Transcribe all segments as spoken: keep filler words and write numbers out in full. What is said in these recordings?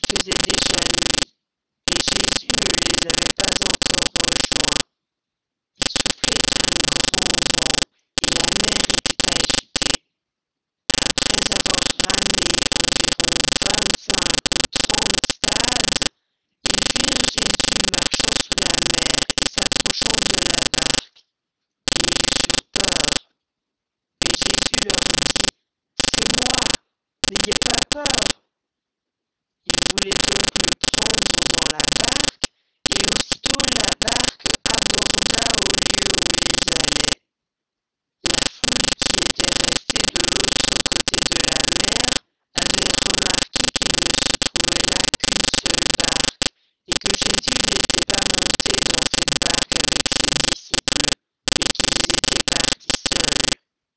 faisait déjà nuit, et Jésus ne les avait pas encore rejoints. Il soufflait un grand vent, et la mer était agitée. Après avoir ramé environ vingt-cinq ou trente stades, ils virent Jésus marchant sur la mer et s'approchant de la barque, et ils eurent peur. Mais Jésus leur dit: C'est moi, n'ayez pas peur. Ils voulaient donc le prendre dans la barque, et aussitôt la barque aborda au lieu où ils allaient. La foule qui était restée de l'autre côté de la mer avait remarqué qu'il ne se trouvait là qu'une seule barque, et que Jésus n'était pas monté dans cette barque avec ses disciples, mais qu'ils étaient partis seuls.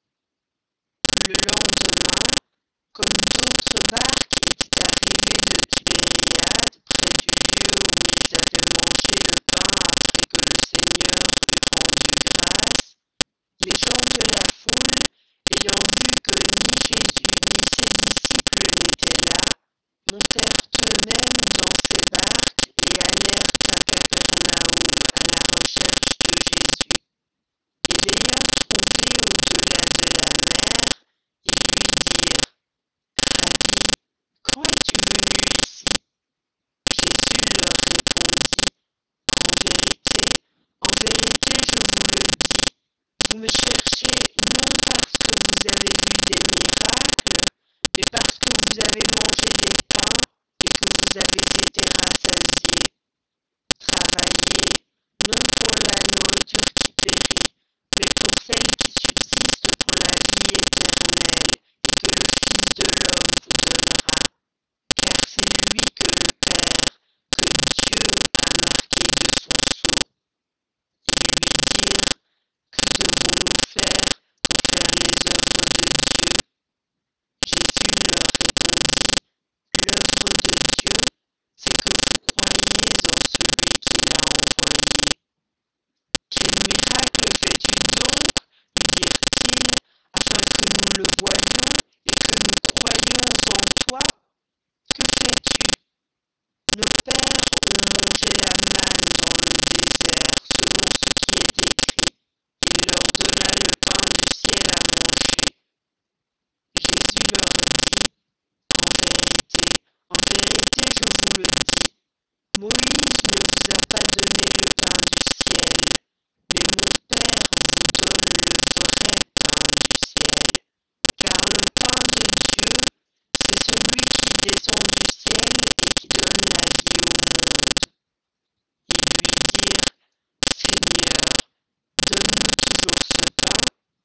Le lendemain, comme d'autres barques étaient arrivées de Tibériade, près du lieu où ils avaient mangé le pain après que le Seigneur eut rendu grâce, les gens de la foule, ayant vu que ni Jésus ni ses disciples n'étaient là, montèrent eux-mêmes dans ces barques et allèrent à Capernaum à la recherche de Jésus. Et l'ayant trouvé au-delà de la mer, ils lui dirent: Rabbi, quand es-tu venu ici? Jésus leur répondit: En vérité, en vérité, je vous le dis, vous me cherchez non parce que vous avez vu des miracles, mais parce que vous avez mangé des pains et que vous avez été rassasiés. Travaillez, non pour la nourriture qui périt, mais pour celle qui subsiste pour la vie éternelle, et que le Fils de l'homme vous donnera. Car c'est lui que le Père, que Dieu a marqué de son sceau. Ils lui dirent: Que devons-nous faire pour faire les œuvres de Dieu? Jésus leur répondit: L'œuvre de Dieu, c'est que vous croyiez en celui qui l'a envoyé. Quel miracle fais-tu donc, lui dirent-ils, afin que nous le voyions et que nous croyions en toi? Que fais-tu? Nos pères ont mangé la manne dans le désert, selon ce qui est écrit. Il leur donna le pain du ciel à manger. Jésus leur dit: En vérité, en vérité, je vous le dis, Moïse ne vous a pas donné le pain du ciel, mais mon Père vous donne le vrai pain du ciel. Car le pain de Dieu, c'est celui qui descend du ciel et qui donne la vie au monde. Ils lui dirent: Seigneur, donne-nous toujours ce pain.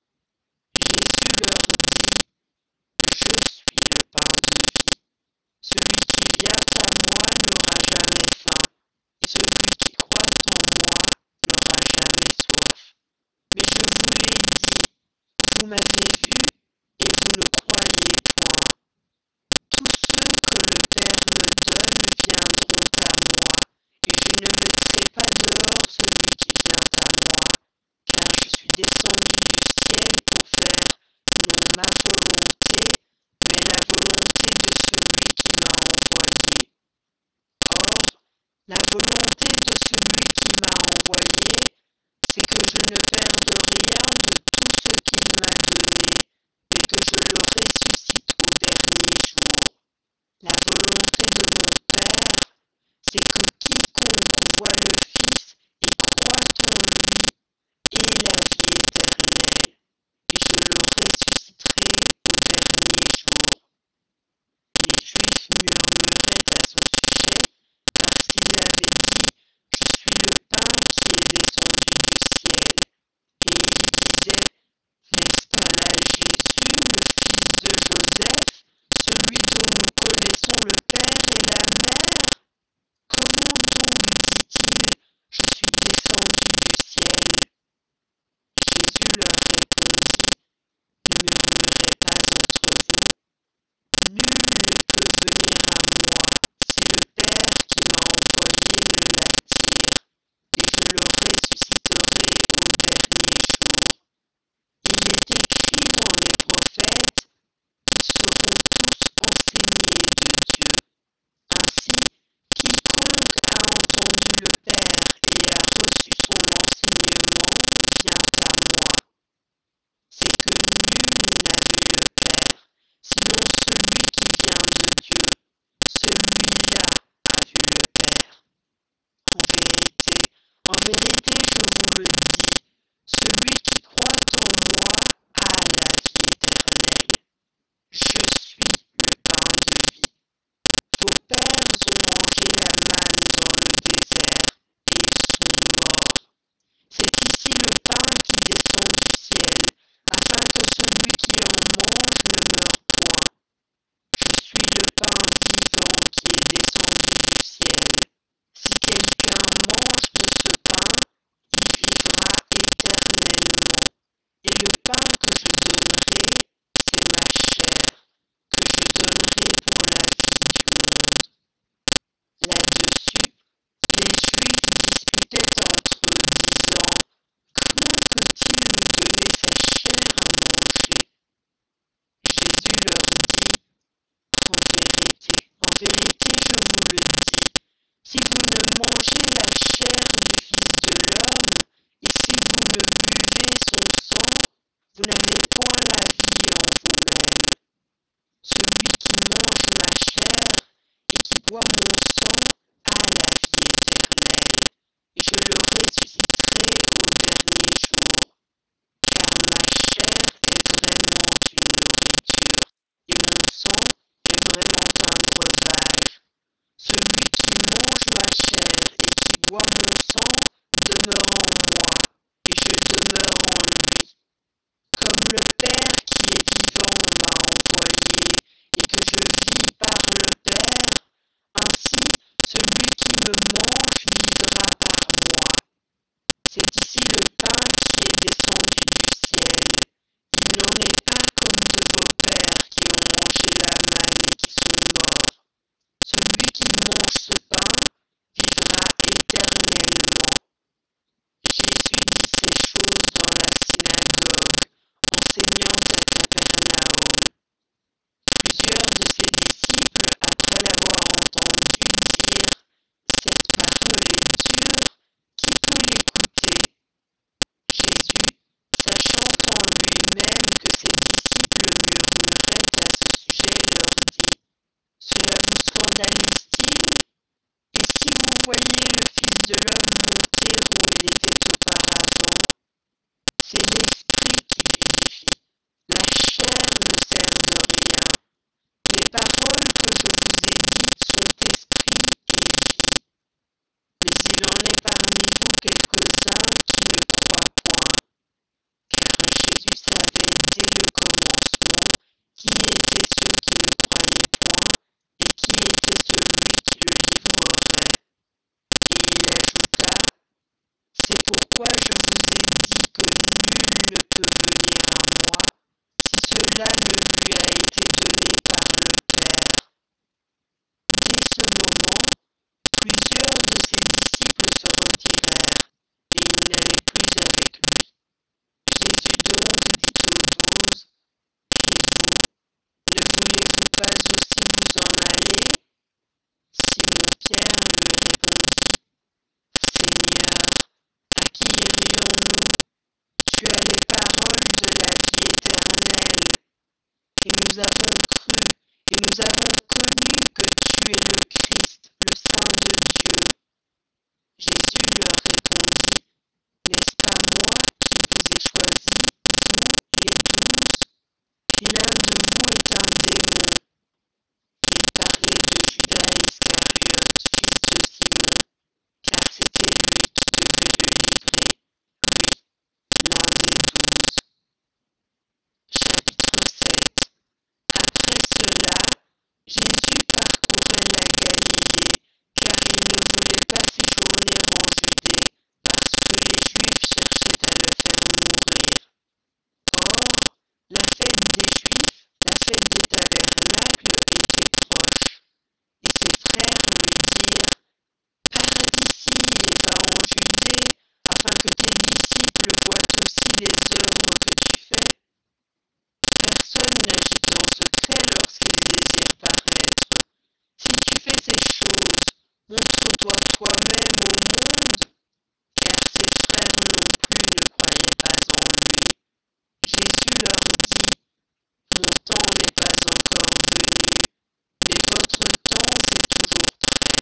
Jésus leur dit: Je suis le pain de vie. Celui qui vient à moi n'aura jamais faim, et celui qui croit en moi n'aura jamais soif. Mais je vous l'ai dit, vous m'avez vu, et vous ne croyez point. Tous ceux que le Père me donne viendront à moi, et je ne mettrai pas dehors celui qui vient à moi, car je suis descendu du ciel pour faire non ma volonté, mais la volonté de celui qui m'a envoyé. Or, la volonté de celui qui m'a envoyé, c'est que je ne perde rien de tout ce qu'il m'a donné, mais que je le ressuscite au dernier jour. La volonté de mon Père, c'est que quiconque voit le Fils et croit en lui ait la vie éternelle, et je le ressusciterai au dernier jour. Les Juifs murmuraient à son sujet parce qu'il avait dit Et le pain que je donnerai, c'est ma chair, que je donnerai pour la vie du monde. Là-dessus, les Juifs disputaient entre eux, disant, comment peut-il nous donner sa chair à manger? Jésus leur dit, en vérité, en vérité, je vous le dis, si vous ne mangez la chair du Fils de l'homme, et si vous ne buvez son sang, vous n'avez point la vie en vous-même. Celui qui mange ma chair et qui boit mon sang a la vie éternelle, et je le ressusciterai au dernier jour. Car ma chair est vraiment une nourriture, et mon sang est vraiment un breuvage. Celui qui mange ma chair et qui boit mon sang demeure en moi, et je demeure en lui. Comme le Père qui est vivant m'a envoyé, et que je vis par le Père, ainsi celui qui me mange vivra par moi. C'est ici le pain qui est descendu du ciel. Il n'en est pas comme de vos pères qui ont mangé la manne et qui sont morts. Celui qui mange ce pain vivra éternellement. Jésus dit ces choses dans la synagogue, enseignant à Capernaum. Plusieurs de ses disciples, après l'avoir entendu dire, cette parole est dure, qui peut l'écouter? Jésus, sachant en lui-même que ses disciples murmuraient à ce sujet, leur dit, cela vous scandalise-t-il? Et si vous voyez le Fils de l'homme monter où il était auparavant, c'est l'Esprit qui vivifie. La chair ne sert de rien. Les paroles que je vous ai dites sont esprit et vie. Mais il en est parmi vous quelques-uns qui ne croient point. Car Jésus savait dès le commencement qui étaient ceux qui ne croyaient point et qui était celui qui le livrerait. Et il ajouta, c'est pourquoi je vous ai dit que nul ne peut venir à moi si cela ne lui a été donné par le Père. Dès ce moment, plusieurs de ses disciples se retirèrent, et ils n'allaient plus avec lui. Jésus donc dit aux douze, et vous, ne voulez-vous pas aussi vous en aller? Simon-Pierre lui répondit, Seigneur, à qui irions-nous? Tu as les paroles de la vie éternelle, et nous avons cru, et nous avons connu que tu es le Christ, le Saint de Dieu. Jésus leur répondit, n'est-ce pas moi qui vous ai choisis, vous, les douze? Et l'un de vous est un démon. Il parlait de Judas Iscariote, fils de Simon, car c'était lui qui devait le livrer, lui, l'un des douze. Chapitre sept. Après cela, Jésus parcourait la Galilée, car il ne voulait pas séjourner en Judée, parce que les Juifs cherchaient à le faire mourir. Or, la fête des Juifs, la fête des tabernacles, était proche. Et ses frères lui dirent, pars d'ici et va en Judée, afin que tes disciples voient aussi les œuvres que tu fais. Personne n'agit en secret lorsqu'il désire paraître. Si tu fais ces choses, montre-toi toi-même au monde, car ses frères non plus ne croyaient pas en lui. Jésus leur dit, mon temps n'est pas encore venu, mais votre temps est toujours prêt.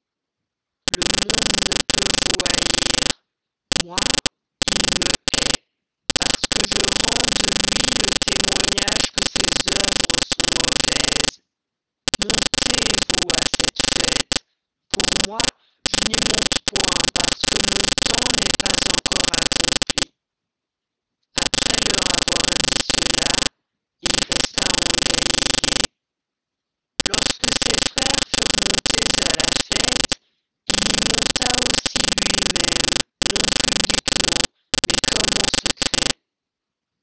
Le monde ne peut vous haïr. Moi, il me hait, parce que je rends de lui le témoignage que ses œuvres sont mauvaises. Montez-vous à cette fête. Pour moi, je n'y monte point, parce que mon temps n'est pas encore accompli. Après leur avoir dit cela, il resta en Galilée. Lorsque ses frères furent montés à la fête, il y monta aussi lui-même, non publiquement, mais comme en secret.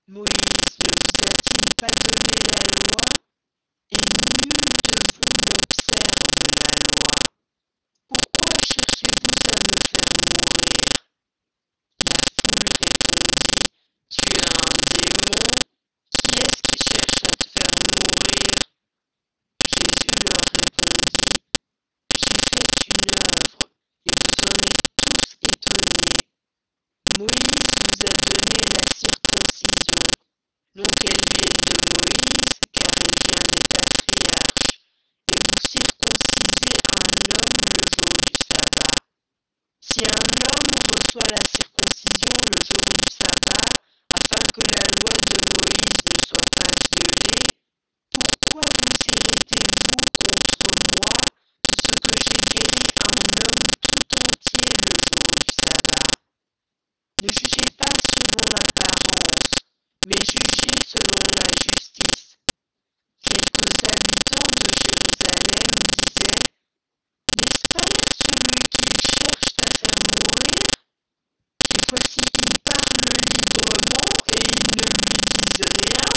Moïse ne vous a-t-il pas donné la loi? Et nul de vous n'observe la loi. Pourquoi cherchez-vous à me faire mourir? La foule répondit, tu es un démon. Qui est-ce qui cherche à te faire mourir? Jésus leur répondit, j'ai fait une œuvre, et vous en êtes tous étonnés. Moïse vous a donné la circoncision, non qu'elle vienne de Moïse, car elle vient des patriarches, et vous circoncisez un homme le jour du sabbat. Si un homme reçoit la circoncision le jour du sabbat, afin que la loi de Moïse ne soit pas violée, pourquoi vous irritez-vous contre moi parce que j'ai guéri un homme tout entier le jour du sabbat? Ne jugez pas selon l'apparence, mais jugez selon la justice. Quelques habitants de Jérusalem disaient, n'est-ce pas là celui qu'ils cherchent à faire mourir? Et voici, il parle librement et ils ne lui disent rien.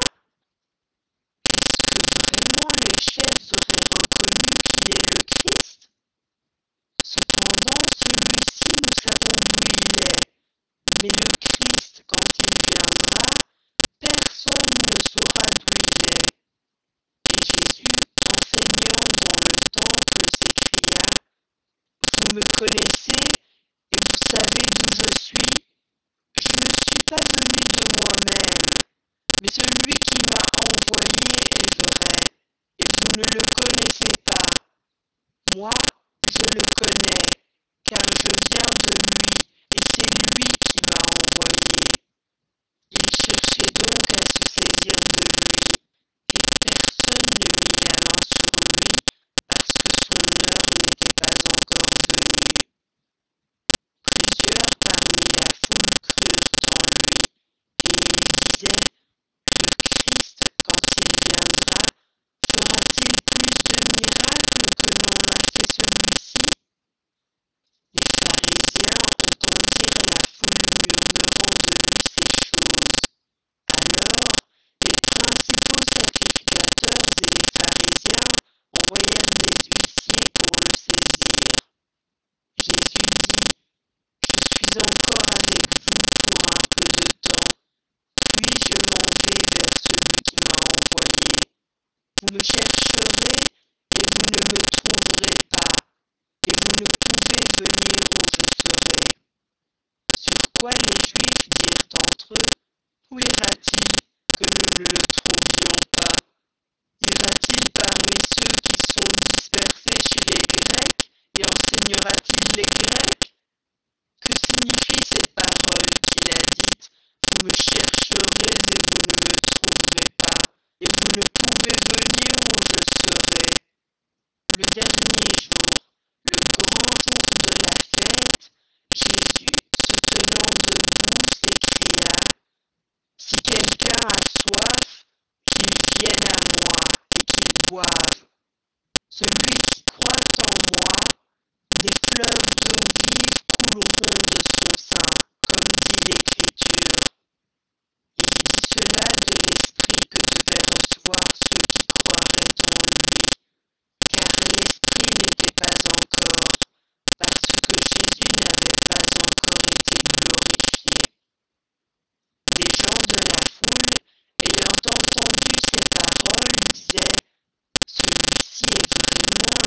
Est-ce que vraiment les chefs auraient reconnu qu'il est le Christ? Cependant, celui-ci, nous savons où il est. Mais le Christ, quand il viendra, personne ne saura d'où il est. Et Jésus, enseignant dans le temple, s'écria, vous me connaissez et vous savez d'où je suis. Je ne suis pas venu de moi-même, mais celui qui m'a envoyé est vrai, et vous ne le connaissez pas. Moi, je le connais, car je viens de lui, et c'est lui qui m'a envoyé. Il cherchait donc à se saisir de lui, et personne ne mit la main sur lui, parce que son heure n'était pas encore venue. Plusieurs parmi la foule crurent en lui, et ils disaient, le Christ, quand il viendra, fera-t-il plus de miracles que n'en a fait celui-ci? Les pharisiens entendirent la foule murmurant de lui ces choses. Alors, les principaux sacrificateurs et les pharisiens envoyèrent des huissiers pour le saisir. Jésus dit, je suis encore avec vous pour un peu de temps, puis je m'en vais vers celui qui m'a envoyé. Vous me chercherez et vous ne me trouverez pas, et vous ne pouvez venir où je serai. Sur quoi les Juifs dirent entre eux, où ira-t-il que nous ne le trouvions pas? Ira-t-il parmi ceux qui sont dispersés chez les Grecs et enseignera-t-il les Grecs? Que signifient ces paroles qu'il a dites? Vous me chercherez et vous ne me trouverez pas, et vous ne pouvez venir où je serai. Le dernier jour, le grand jour de la fête, Jésus, se tenant debout, s'écria, si quelqu'un a soif, qu'il vienne à moi et qu'il boive. Celui qui croit en moi, des fleuves d'eau vive couleront de son sein, comme dit l'Écriture. Il dit cela de l'esprit que devaient recevoir ceux qui croiraient en lui, car l'esprit n'était pas encore, parce que Jésus n'avait pas encore été glorifié. Des gens de la foule, ayant entendu ces paroles, disaient, celui-ci est vraiment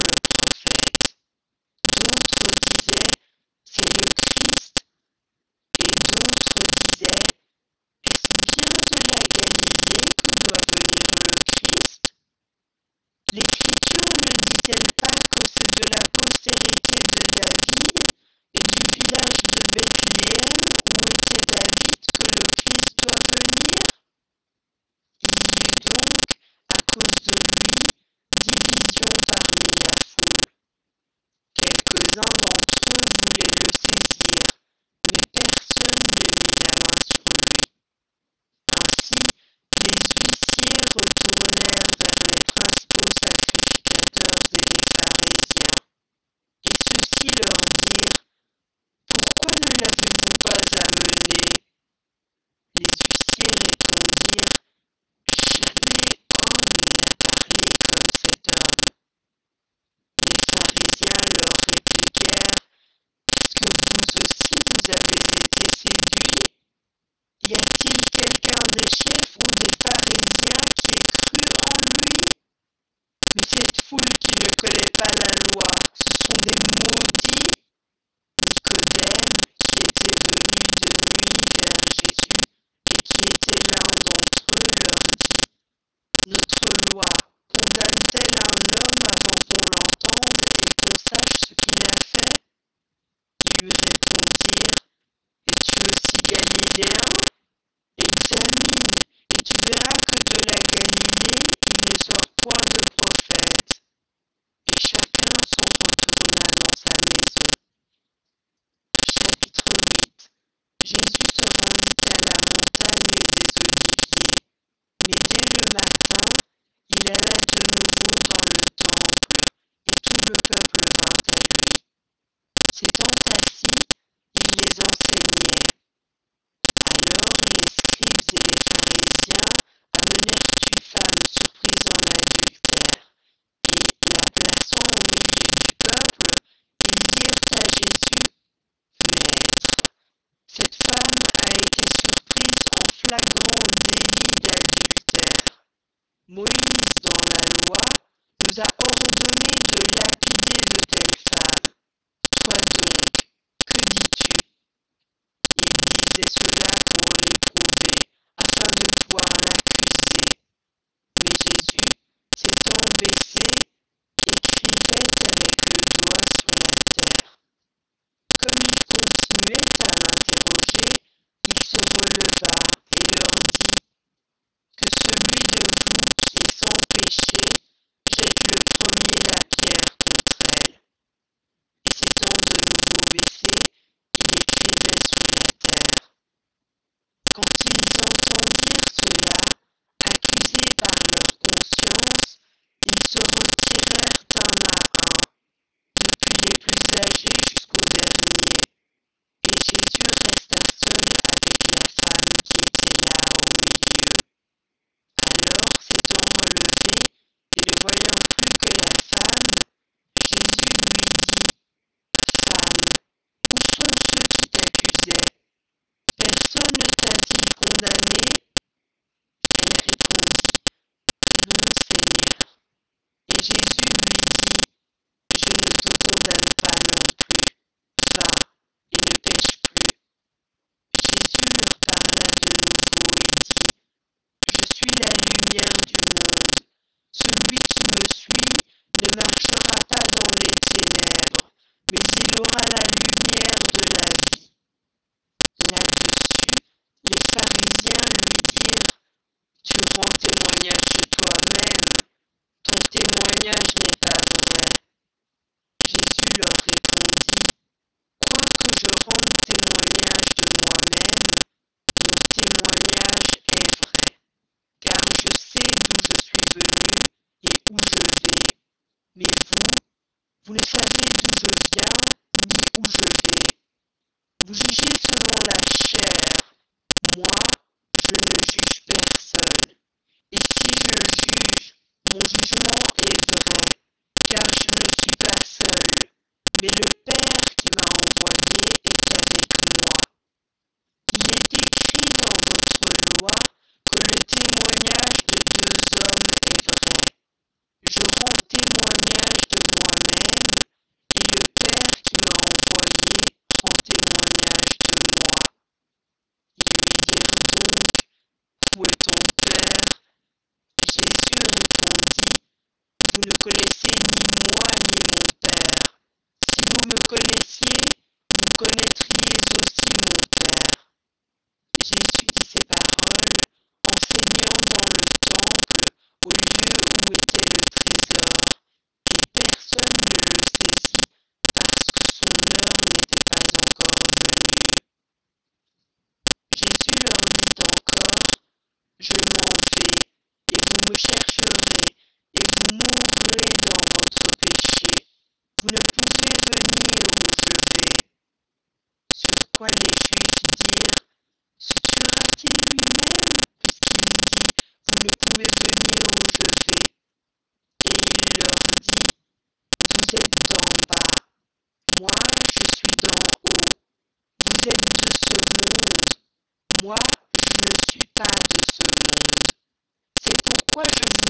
Viens, examine, et tu verras que de la Galilée il ne sort point de prophète. Et chacun s'en retourna dans sa maison. Chapitre huit. Jésus se rendit à la montagne des Oliviers. Mais dès le matin, il alla de nouveau dans le temple, et tout le peuple vint à lui. S'étant assis, il les enseignait. Alors les scribes et les pharisiens amenèrent une femme surprise en adultère, et, la plaçant au milieu du peuple, ils dirent à Jésus: Maître, cette femme a été surprise en flagrant délit d'adultère. Moïse, dans la loi, nous a ordonné de lapider de telles femmes. Toi donc, que dis-tu? Il disait cela pour l'éprouver, afin de pouvoir l'accuser. Mais Jésus, s'étant baissé, écrivait avec le doigt sur la terre. Comme il continuait à l'interroger, il se releva et leur dit: Que celui de vous qui est sans péché jette le premier la pierre contre elle. Et s'étant de nouveau baissé, il écrivait sur la terre. Quand ils entendirent cela, accusés par leur conscience, ils se retirèrent un à un, depuis les plus âgés jusqu'aux derniers. Et Jésus resta seul avec la femme qui était là au milieu. Alors, s'étant relevé et ne voyant plus que la femme, Jésus lui dit: Femme, où sont ceux qui t'accusaient? Personne ne t'a-t-il condamné? Elle répondit: Non, Seigneur. Et Jésus lui dit: Je ne te condamne pas non plus. Va et ne pêche plus. Jésus leur parla de nouveau et dit: Je suis la lumière du monde. Celui qui me suit ne marchera pas dans les ténèbres, mais il aura la lumière de la vie. Là-dessus, les pharisiens lui dirent: Tu rends témoignage de toi-même. Ton témoignage n'est pas vrai. Jésus leur répondit: Quoique je rende témoignage de moi-même, mon témoignage est vrai, car je sais d'où je suis venu et où je vais. Mais vous, vous ne savez d'où je viens ni où je vais. Vous jugez selon la chair. Moi, je ne juge personne. Et si je juge, mon jugement est vrai, car je ne suis pas seul, mais le Père qui m'a envoyé est avec moi. Il est écrit dans votre loi que le témoignage de deux hommes est vrai. Je rends témoignage de moi-même, et le Père qui m'a envoyé rend témoignage de moi. Ils lui dirent donc: Où est ton Père? Jésus répondit: Vous ne connaissez ni moi ni mon Père. Si vous me connaissiez, vous connaîtriez aussi mon Père. Jésus dit ces paroles, enseignant dans le temple, au lieu où était le trésor, et personne ne le saisit parce que son heure n'était pas encore venue. Jésus leur dit encore: Je m'en vais, et vous me chercherez, et vous mourrez dans votre péché. Vous ne pouvez venir où je vais. Sur quoi les Juifs dirent: Se tuera-t-il lui-même, puisqu'il dit: Vous ne pouvez venir où je vais? Et il leur dit: Vous êtes d'en bas, moi je suis d'en haut. Vous êtes de ce monde, moi je ne suis pas de ce monde. C'est pourquoi je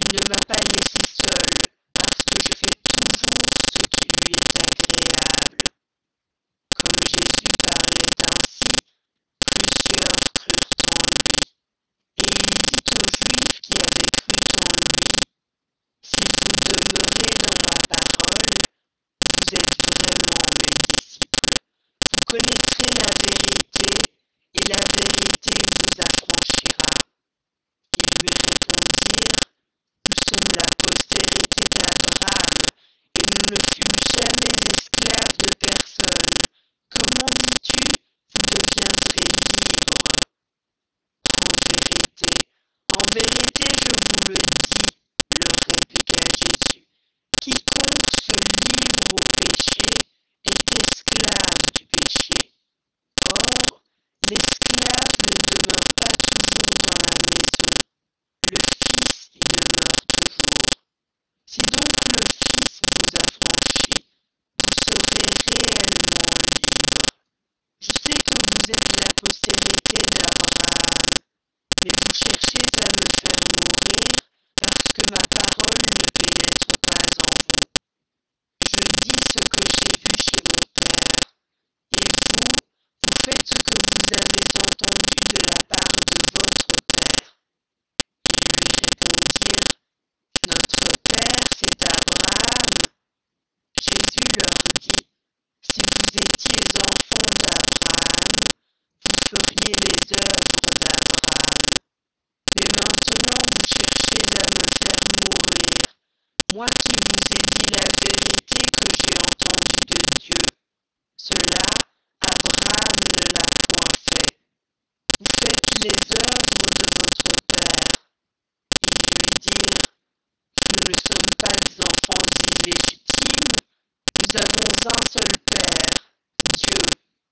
Il ne m'a pas laissé seul, parce que je fais toujours ce qui lui est agréable. Comme Jésus parlait ainsi, plusieurs crurent en lui. Et il dit aux Juifs qui avaient cru en lui, si vous demeurez dans ma parole, vous êtes vraiment mes disciples. Vous connaîtrez la vérité, et la vérité vous affranchira. Ils lui répondirent, nous sommes la postérité d'Abraham, et nous ne fûmes jamais esclaves de personne. Comment dis-tu, vous deviendrez libres? En vérité, en vérité, je vous le dis, leur répliqua Jésus, quiconque se livre au péché est esclave du péché. Or, l'esclave ne demeure pas toujours dans la maison, le Fils y demeure toujours. Si donc le Fils vous affranchit, vous serez réellement libre. Je sais que vous êtes la postérité d'Abraham, mais vous cherchez à me faire mourir parce que ma parole ne pénètre pas en vous. Je dis ce que j'ai vu chez mon Père, et vous, vous faites ce que vous avez entendu de la part de votre Père. Ils lui répondirent, notre Père, c'est Abraham. Jésus leur dit, si vous étiez enfants d'Abraham, vous feriez les œuvres d'Abraham. Mais maintenant vous cherchez à me faire mourir, moi qui vous ai dit la vérité que j'ai entendue de Dieu. Cela, Abraham ne l'a point fait. Vous faites les œuvres de votre père. Ils lui dirent, nous ne sommes pas des enfants illégitimes, nous avons un seul Père, Dieu.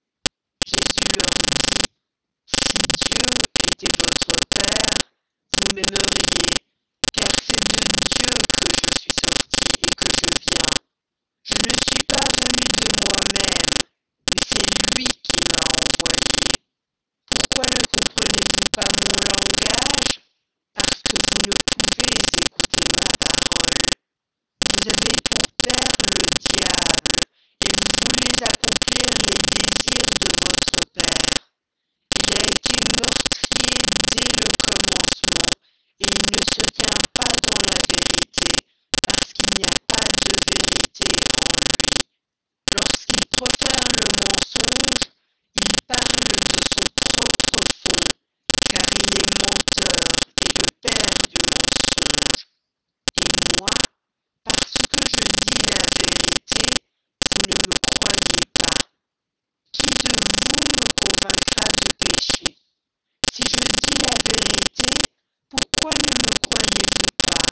Jésus leur dit, si Dieu était votre Père, vous m'aimeriez, car c'est de Dieu que je suis sorti et que je viens. Je ne suis pas venu de moi-même, mais c'est lui qui m'a envoyé. Pourquoi ne comprenez-vous pas mon langage? Parce que vous ne pouvez écouter ma parole. Vous avez pour père le diable, et vous voulez accomplir les désirs de votre père. Il a été meurtrier dès le commencement, et il ne se tient pas dans la vérité, parce qu'il n'y a pas de vérité en lui. Lorsqu'il profère le mensonge, il parle de son propre fond, car il est menteur et le père du mensonge. Et moi, parce que je dis la vérité, vous ne me croyez pas. Qui de vous me convaincra de péché? Si je dis la vérité, pourquoi ne me croyez-vous pas?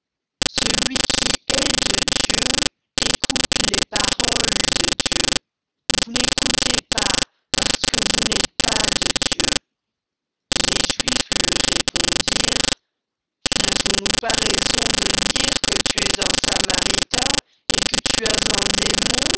Celui qui est de Dieu écoute les paroles de Dieu. Vous n'écoutez pas parce que vous n'êtes pas de Dieu. Les Juifs lui répondirent, n'avons-nous pas raison de dire que tu es un Samaritain et que tu as un démon?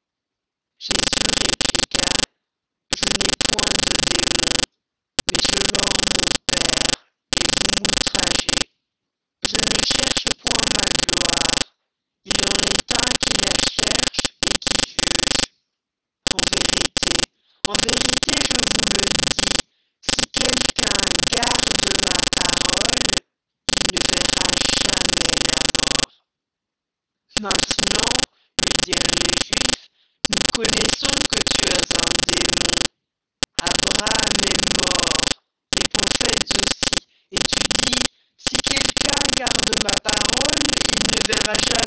Jésus répliqua, je n'ai point de démon, mais je loue mon Père, et vous m'outragez. Je ne cherche point ma gloire, il en est un qui la cherche et qui juge. En vérité, en vérité, je vous le dis, si quelqu'un garde ma parole, il ne verra jamais la mort. Maintenant, lui dirent les Juifs, nous connaissons que tu as un démon. Abraham est mort, les prophètes aussi, et tu dis, si quelqu'un garde ma parole, il ne verra jamais